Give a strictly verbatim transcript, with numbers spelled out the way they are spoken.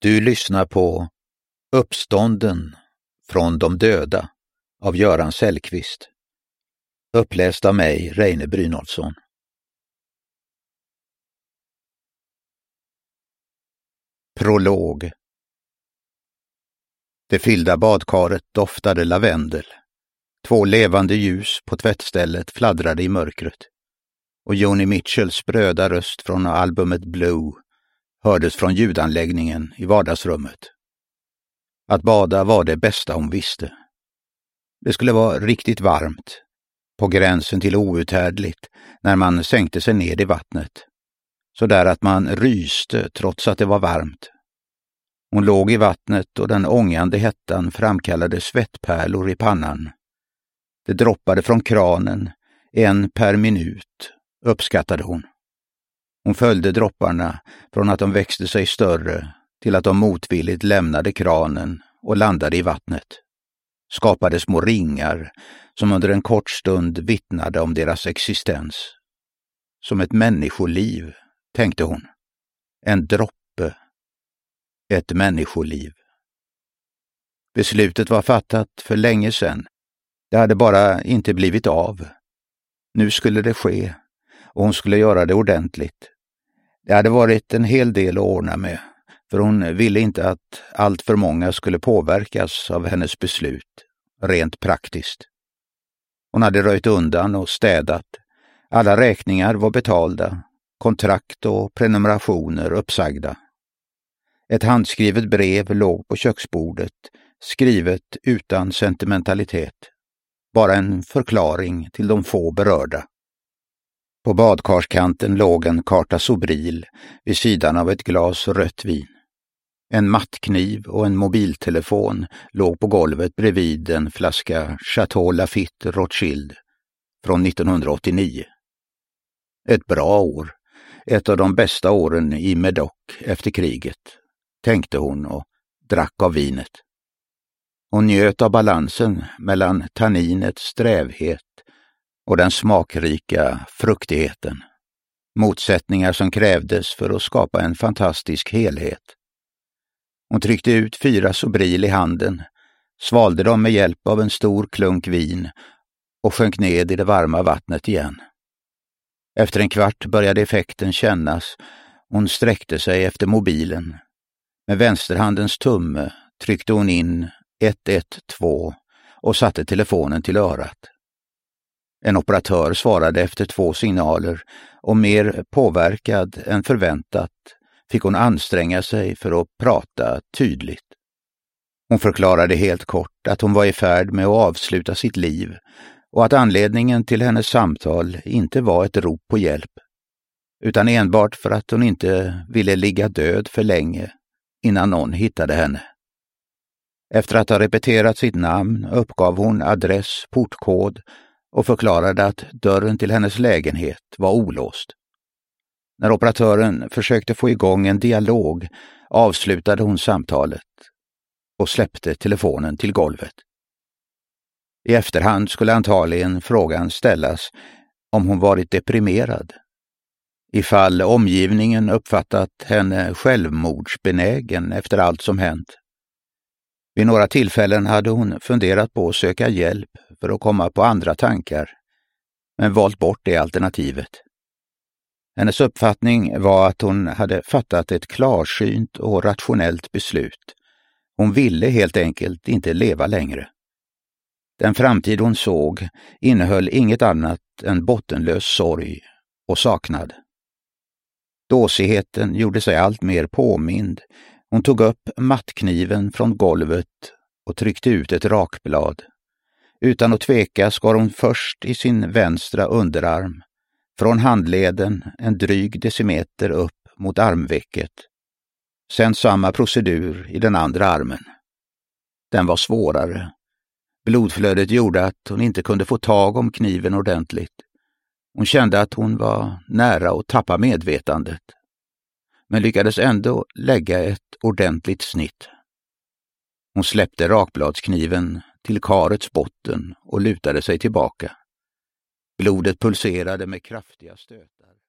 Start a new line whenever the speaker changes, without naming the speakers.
Du lyssnar på Uppstånden från de döda av Göran Sällqvist. Uppläst av mig, Reine Brynolfsson. Prolog. Det fyllda badkaret doftade lavendel. Två levande ljus på tvättstället fladdrade i mörkret. Och Joni Mitchells spröda röst från albumet Blue hördes från ljudanläggningen i vardagsrummet. Att bada var det bästa hon visste. Det skulle vara riktigt varmt, på gränsen till outhärdligt, när man sänkte sig ned i vattnet, så där att man ryste trots att det var varmt. Hon låg i vattnet och den ångande hettan framkallade svettpärlor i pannan. Det droppade från kranen, en per minut, uppskattade hon. Hon följde dropparna från att de växte sig större till att de motvilligt lämnade kranen och landade i vattnet. Skapade små ringar som under en kort stund vittnade om deras existens. Som ett människoliv, tänkte hon. En droppe. Ett människoliv. Beslutet var fattat för länge sedan. Det hade bara inte blivit av. Nu skulle det ske, och hon skulle göra det ordentligt. Det hade varit en hel del att ordna med, för hon ville inte att allt för många skulle påverkas av hennes beslut, rent praktiskt. Hon hade röjt undan och städat. Alla räkningar var betalda, kontrakt och prenumerationer uppsagda. Ett handskrivet brev låg på köksbordet, skrivet utan sentimentalitet. Bara en förklaring till de få berörda. På badkarskanten låg en karta Sobril vid sidan av ett glas rött vin. En mattkniv och en mobiltelefon låg på golvet bredvid en flaska Chateau Lafite Rothschild från nittonhundraåttionio. Ett bra år, ett av de bästa åren i Medoc efter kriget, tänkte hon och drack av vinet. Hon njöt av balansen mellan tanninets strävhet och den smakrika fruktigheten. Motsättningar som krävdes för att skapa en fantastisk helhet. Hon tryckte ut fyra Sobril i handen, svalde dem med hjälp av en stor klunk vin och sjönk ned i det varma vattnet igen. Efter en kvart började effekten kännas. Hon sträckte sig efter mobilen. Med vänsterhandens tumme tryckte hon in ett ett två och satte telefonen till örat. En operatör svarade efter två signaler och mer påverkad än förväntat fick hon anstränga sig för att prata tydligt. Hon förklarade helt kort att hon var i färd med att avsluta sitt liv och att anledningen till hennes samtal inte var ett rop på hjälp, utan enbart för att hon inte ville ligga död för länge innan någon hittade henne. Efter att ha repeterat sitt namn uppgav hon adress, portkod och förklarade att dörren till hennes lägenhet var olåst. När operatören försökte få igång en dialog avslutade hon samtalet och släppte telefonen till golvet. I efterhand skulle antagligen frågan ställas om hon varit deprimerad, ifall omgivningen uppfattat henne självmordsbenägen efter allt som hänt. Vid några tillfällen hade hon funderat på att söka hjälp för att komma på andra tankar, men valt bort det alternativet. Hennes uppfattning var att hon hade fattat ett klarsynt och rationellt beslut. Hon ville helt enkelt inte leva längre. Den framtid hon såg innehöll inget annat än bottenlös sorg och saknad. Dåsigheten gjorde sig allt mer påmind. Hon tog upp mattkniven från golvet och tryckte ut ett rakblad. Utan att tveka skar hon först i sin vänstra underarm, från handleden en dryg decimeter upp mot armvecket. Sen samma procedur i den andra armen. Den var svårare. Blodflödet gjorde att hon inte kunde få tag om kniven ordentligt. Hon kände att hon var nära att tappa medvetandet, men lyckades ändå lägga ett ordentligt snitt. Hon släppte rakbladskniven till karets botten och lutade sig tillbaka. Blodet pulserade med kraftiga stötar.